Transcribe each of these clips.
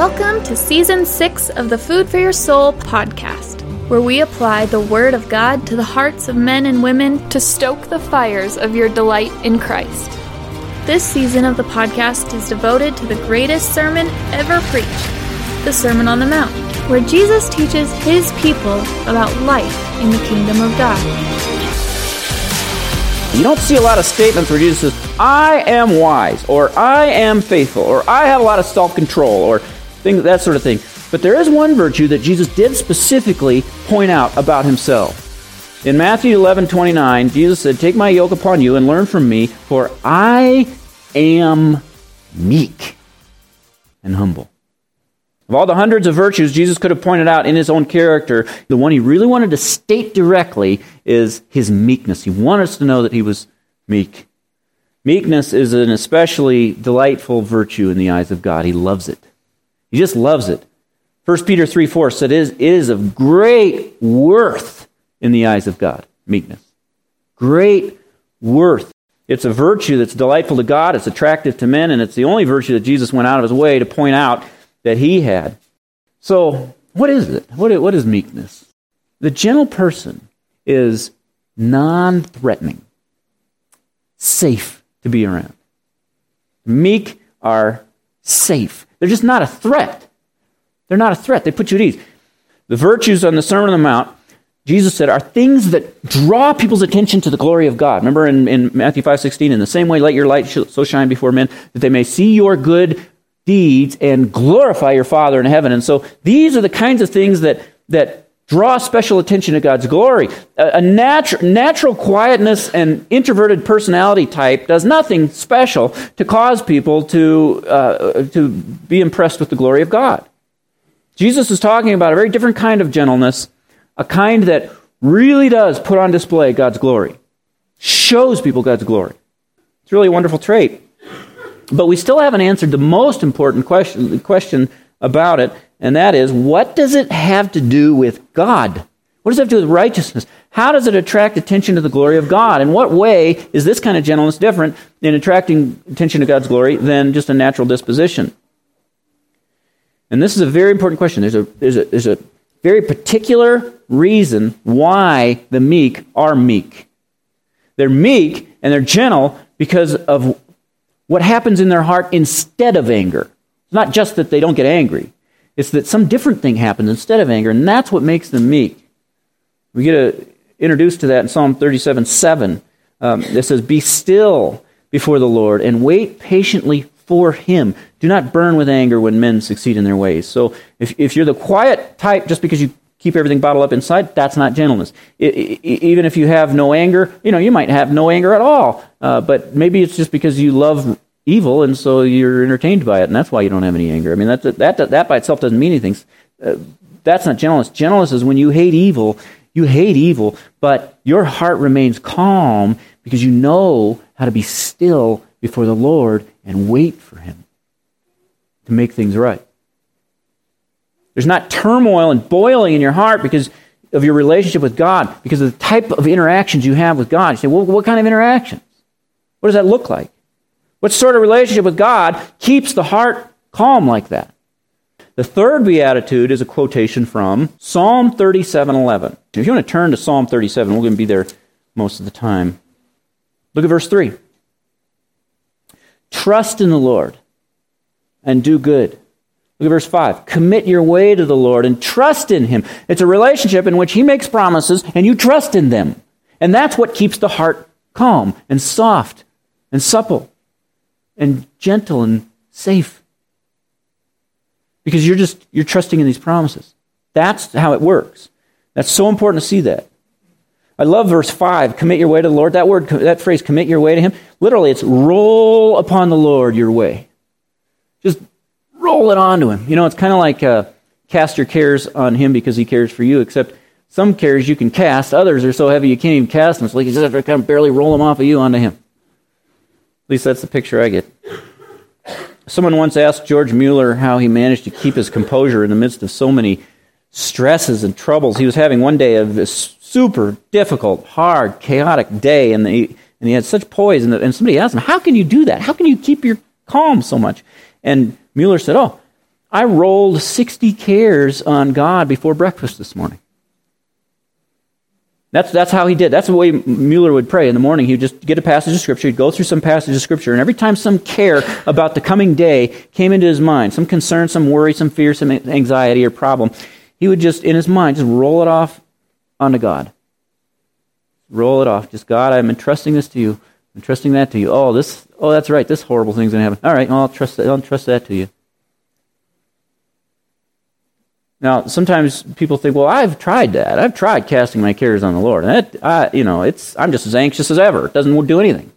Welcome to Season 6 of the Food for Your Soul podcast, where we apply the Word of God to the hearts of men and women to stoke the fires of your delight in Christ. This season of the podcast is devoted to the greatest sermon ever preached, the Sermon on the Mount, where Jesus teaches His people about life in the kingdom of God. You don't see a lot of statements where Jesus says, I am wise, or I am faithful, or I have a lot of self-control, or things, that sort of thing. But there is one virtue that Jesus did specifically point out about Himself. In Matthew 11:29, Jesus said, take my yoke upon you and learn from me, for I am meek and humble. Of all the hundreds of virtues Jesus could have pointed out in His own character, the one He really wanted to state directly is His meekness. He wanted us to know that He was meek. Meekness is an especially delightful virtue in the eyes of God. He loves it. He just loves it. 1 Peter 3:4 said it is of great worth in the eyes of God. Meekness. Great worth. It's a virtue that's delightful to God, it's attractive to men, and it's the only virtue that Jesus went out of His way to point out that He had. So, what is it? What is meekness? The gentle person is non-threatening, safe to be around. Meek are safe. They're just not a threat. They're not a threat. They put you at ease. The virtues on the Sermon on the Mount, Jesus said, are things that draw people's attention to the glory of God. Remember in Matthew 5:16, in the same way let your light so shine before men that they may see your good deeds and glorify your Father in heaven. And so these are the kinds of things that draw special attention to God's glory. A natural quietness and introverted personality type does nothing special to cause people to be impressed with the glory of God. Jesus is talking about a very different kind of gentleness, a kind that really does put on display God's glory, shows people God's glory. It's really a wonderful trait. But we still haven't answered the most important question about it, and that is, what does it have to do with God? What does it have to do with righteousness? How does it attract attention to the glory of God? In what way is this kind of gentleness different in attracting attention to God's glory than just a natural disposition? And this is a very important question. There's a very particular reason why the meek are meek. They're meek and they're gentle because of what happens in their heart instead of anger. It's not just that they don't get angry. It's that some different thing happens instead of anger, and that's what makes them meek. We get introduced to that in Psalm 37:7. It says, be still before the Lord and wait patiently for Him. Do not burn with anger when men succeed in their ways. So if you're the quiet type just because you keep everything bottled up inside, that's not gentleness. Even if you have no anger, you might have no anger at all, but maybe it's just because you love evil, and so you're entertained by it, and that's why you don't have any anger. I mean, that by itself doesn't mean anything. That's not gentleness. Gentleness is when you hate evil, but your heart remains calm because you know how to be still before the Lord and wait for Him to make things right. There's not turmoil and boiling in your heart because of your relationship with God, because of the type of interactions you have with God. You say, well, what kind of interactions? What does that look like? What sort of relationship with God keeps the heart calm like that? The third beatitude is a quotation from Psalm 37:11. If you want to turn to Psalm 37, we're going to be there most of the time. Look at verse 3. Trust in the Lord and do good. Look at verse 5. Commit your way to the Lord and trust in Him. It's a relationship in which He makes promises and you trust in them. And that's what keeps the heart calm and soft and supple and gentle and safe. Because you're trusting in these promises. That's how it works. That's so important to see that. I love verse 5, commit your way to the Lord. That phrase, commit your way to Him, literally it's roll upon the Lord your way. Just roll it onto Him. It's kind of like cast your cares on Him because He cares for you, except some cares you can cast, others are so heavy you can't even cast them. It's like you just have to kind of barely roll them off of you onto Him. At least that's the picture I get. Someone once asked George Mueller how he managed to keep his composure in the midst of so many stresses and troubles. He was having one day of a super difficult, hard, chaotic day, and he had such poise. And somebody asked him, how can you do that? How can you keep your calm so much? And Mueller said, I rolled 60 cares on God before breakfast this morning. That's how he did. That's the way Mueller would pray in the morning. He would just get a passage of Scripture. He'd go through some passage of Scripture, and every time some care about the coming day came into his mind, some concern, some worry, some fear, some anxiety or problem, he would just, in his mind, just roll it off onto God. Roll it off. Just, God, I'm entrusting this to you. I'm entrusting that to you. Oh, that's right. This horrible thing's going to happen. All right, well, I'll trust that to you. Now, sometimes people think, well, I've tried that. I've tried casting my cares on the Lord. And that, I'm just as anxious as ever. It doesn't do anything.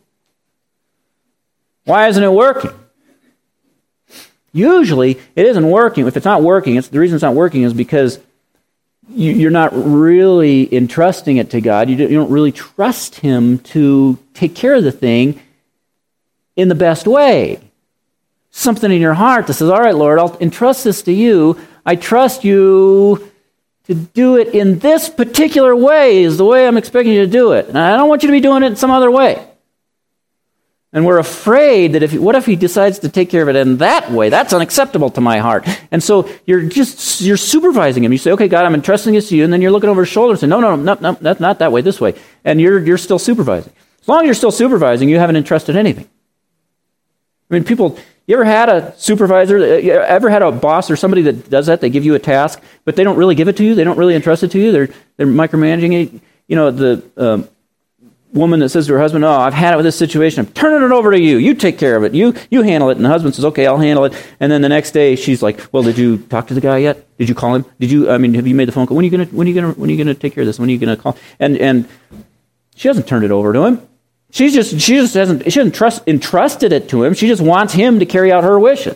Why isn't it working? Usually, it isn't working. If it's not working, the reason it's not working is because you're not really entrusting it to God. You don't really trust Him to take care of the thing in the best way. Something in your heart that says, all right, Lord, I'll entrust this to you. I trust you to do it in this particular way is the way I'm expecting you to do it. And I don't want you to be doing it in some other way. And we're afraid that what if he decides to take care of it in that way? That's unacceptable to my heart. And so you're supervising him. You say, okay, God, I'm entrusting this to you. And then you're looking over his shoulder and saying, no, that's not that way, this way. And you're still supervising. As long as you're still supervising, you haven't entrusted anything. I mean, you ever had a supervisor, you ever had a boss or somebody that does that? They give you a task, but they don't really give it to you. They don't really entrust it to you. They're micromanaging it. You know, the woman that says to her husband, oh, I've had it with this situation. I'm turning it over to you. You take care of it. You handle it. And the husband says, okay, I'll handle it. And then the next day she's like, well, did you talk to the guy yet? Did you call him? Have you made the phone call? When are you gonna take care of this? When are you gonna call? And she hasn't turned it over to him. She hasn't entrusted it to him. She just wants him to carry out her wishes.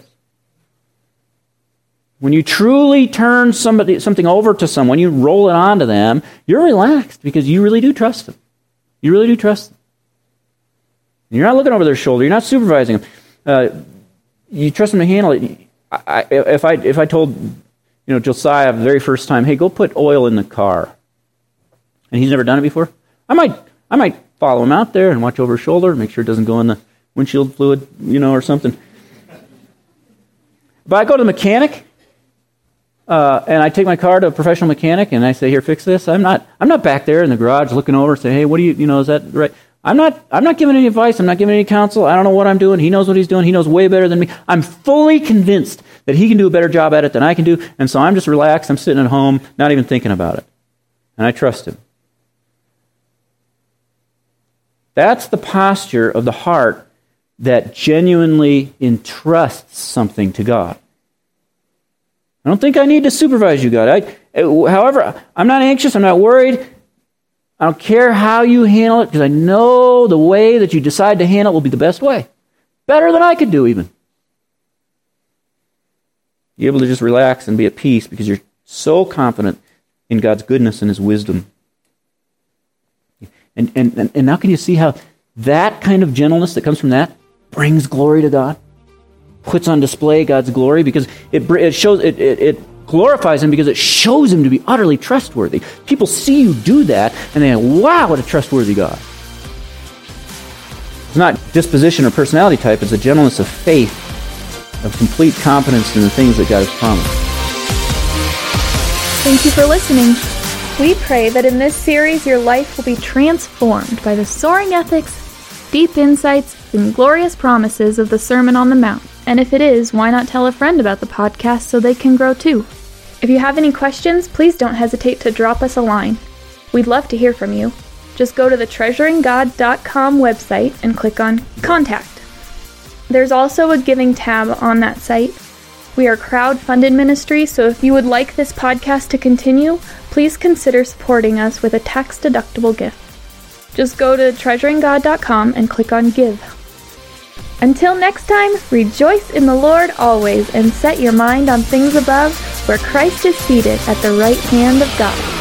When you truly turn something over to someone, you roll it onto them, you're relaxed because you really do trust them. You really do trust them. You're not looking over their shoulder. You're not supervising them. You trust them to handle it. If I told Josiah the very first time, hey, go put oil in the car, and he's never done it before, I might follow him out there and watch over his shoulder, make sure it doesn't go in the windshield fluid, or something. But I go to the mechanic, and I take my car to a professional mechanic, and I say, "Here, fix this." I'm not back there in the garage looking over, saying, "Hey, what do you is that right?" I'm not giving any advice. I'm not giving any counsel. I don't know what I'm doing. He knows what he's doing. He knows way better than me. I'm fully convinced that he can do a better job at it than I can do, and so I'm just relaxed. I'm sitting at home, not even thinking about it, and I trust him. That's the posture of the heart that genuinely entrusts something to God. I don't think I need to supervise you, God. However, I'm not anxious. I'm not worried. I don't care how you handle it because I know the way that you decide to handle it will be the best way. Better than I could do even. You're able to just relax and be at peace because you're so confident in God's goodness and His wisdom. And now can you see how that kind of gentleness that comes from that brings glory to God? Puts on display God's glory because it glorifies Him because it shows Him to be utterly trustworthy. People see you do that and they go, wow, what a trustworthy God. It's not disposition or personality type, it's a gentleness of faith, of complete confidence in the things that God has promised. Thank you for listening. We pray that in this series your life will be transformed by the soaring ethics, deep insights, and glorious promises of the Sermon on the Mount. And if it is, why not tell a friend about the podcast so they can grow too? If you have any questions, please don't hesitate to drop us a line. We'd love to hear from you. Just go to the treasuringgod.com website and click on Contact. There's also a giving tab on that site. We are a crowd-funded ministry, so if you would like this podcast to continue, please consider supporting us with a tax-deductible gift. Just go to treasuringgod.com and click on Give. Until next time, rejoice in the Lord always and set your mind on things above, where Christ is seated at the right hand of God.